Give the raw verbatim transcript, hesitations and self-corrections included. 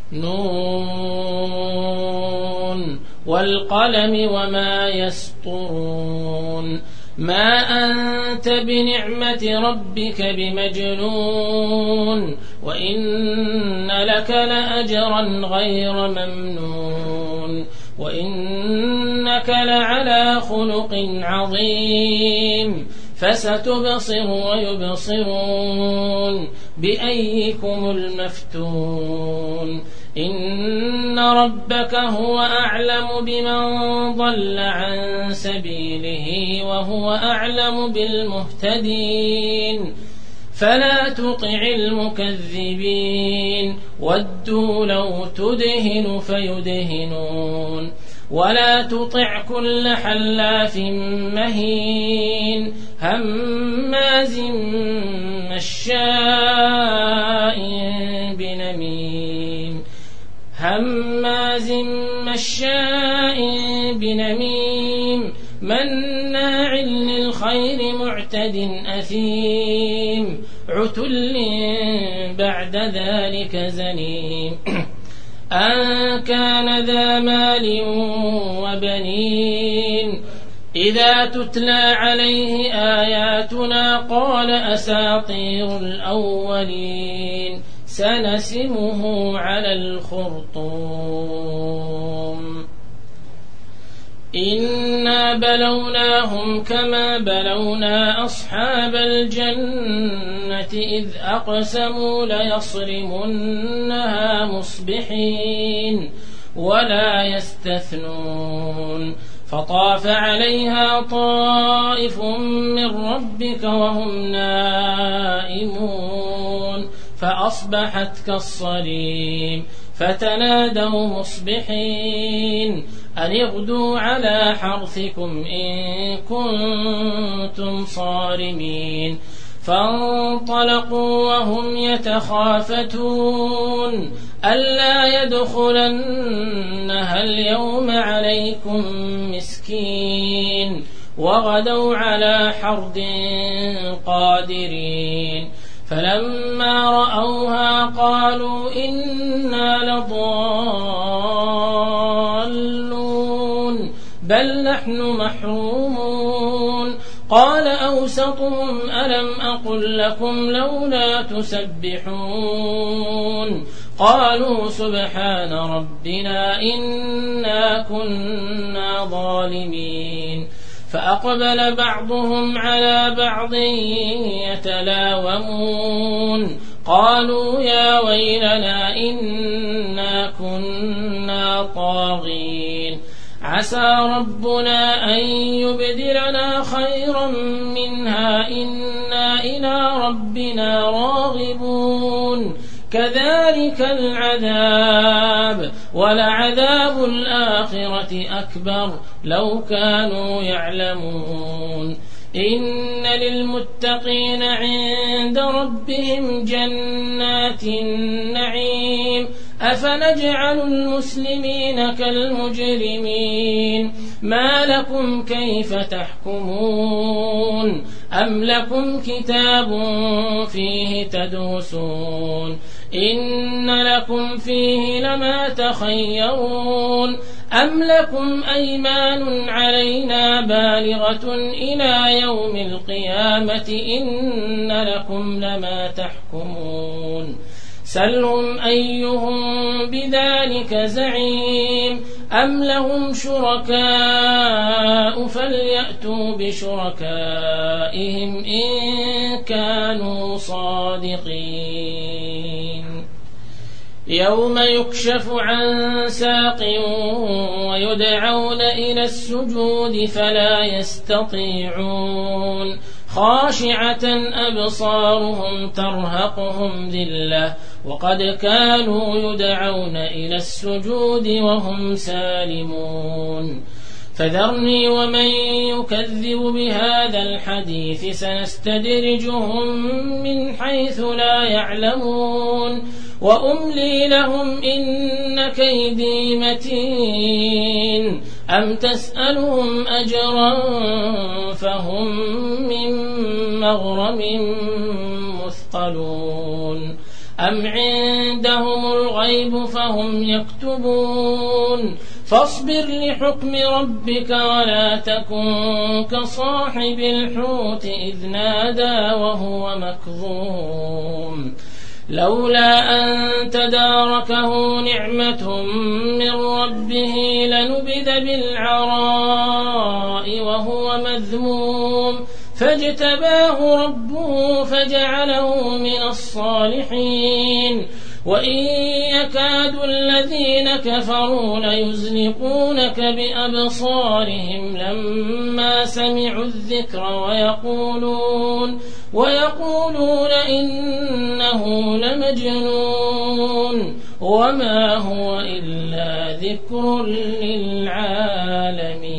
نون والقلم وما يسطرون ما أنت بنعمة ربك بمجنون وإن لك لأجرا غير ممنون وإنك لعلى خلق عظيم فستبصر ويبصرون بأيكم المفتون إن ربك هو أعلم بمن ضل عن سبيله وهو أعلم بالمهتدين فلا تطع المكذبين ودوا لو تدهن فيدهنون ولا تطع كل حلاف مهين هماز مشاء بنميم هماز مشاء بنميم مناع للخير معتد أثيم عتل بعد ذلك زنيم أن كان ذا مال وبنين إذا تتلى عليه آياتنا قال أساطير الأولين سنسمه على الخرطوم إنا بلوناهم كما بلونا أصحاب الجنة إذ أقسموا ليصرمنها مصبحين ولا يستثنون فطاف عليها طائف من ربك وهم نائمون فأصبحت كالصريم فتنادوا مصبحين أن اغدوا على حرثكم إن كنتم صارمين فانطلقوا وهم يتخافتون ألا يدخلنها اليوم عليكم مسكين وغدوا على حرد قادرين فلما رأوها قالوا إنا لضالون بل نحن محرومون قال أوسطهم ألم أقل لكم لولا تسبحون قالوا سبحان ربنا إنا كنا ظالمين فأقبل بعضهم على بعض يتلاومون قالوا يا ويلنا إنا كنا طاغين عسى ربنا أن يبدلنا خيرا منها إنا إلى ربنا راغبون كذلك العذاب ولعذاب الآخرة أكبر لو كانوا يعلمون إن للمتقين عند ربهم جنات النعيم أفنجعل المسلمين كالمجرمين ما لكم كيف تحكمون أم لكم كتاب فيه تدوسون إن لكم فيه لما تخيرون أم لكم أيمان علينا بالغة إلى يوم القيامة إن لكم لما تحكمون سلهم أيهم بذلك زعيم أم لهم شركاء فليأتوا بشركائهم إن كانوا صادقين يوم يكشف عن ساق ويدعون إلى السجود فلا يستطيعون خاشعة أبصارهم ترهقهم ذلة وقد كانوا يدعون إلى السجود وهم سالمون فذرني ومن يكذب بهذا الحديث سنستدرجهم من حيث لا يعلمون وأملي لهم إن كيدي متين أم تسألهم أجرا فهم من مغرم مثقلون أم عندهم الغيب فهم يكتبون فاصبر لحكم ربك ولا تكن كصاحب الحوت إذ نادى وهو مكظوم لولا أن تداركه نعمة من ربه لنبذ بالعراء وهو مذموم فاجتباه ربه فجعله من الصالحين وإن يكاد الذين كفروا ليزلقونك بأبصارهم لما سمعوا الذكر ويقولون, ويقولون إنه لمجنون وما هو إلا ذكر للعالمين.